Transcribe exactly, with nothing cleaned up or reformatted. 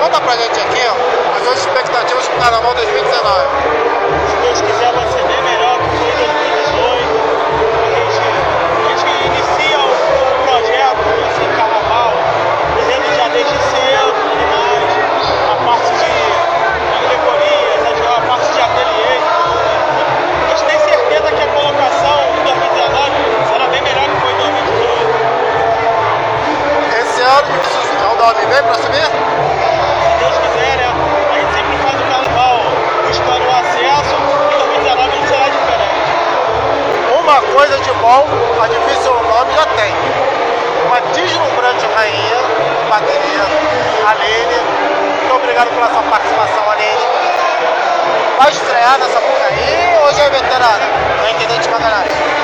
conta pra gente aqui, ó, as suas expectativas pro Carnaval dois mil e dezenove. Se Deus quiser, vai ser bem melhor que foi em dois mil e dezoito. A gente, a gente inicia o, o projeto assim, Carnaval, dizendo já desde cedo, tudo mais, a parte de alegorias, a parte de ateliês. A gente tem certeza que a colocação em dois mil e dezenove será bem melhor que foi em dois mil e dezoito. Esse ano o nome vem pra subir? Se Deus quiser, né? A gente sempre faz o carnaval buscando o acesso, e dois mil e dezenove não será diferente. Uma coisa de bom, a difícil nome já tem. Uma deslumbrante rainha, bateria, Aline. Muito obrigado pela sua participação, Aline. Vai estrear nessa porcaria ou já é veterana? Não é Intendente Magalhães.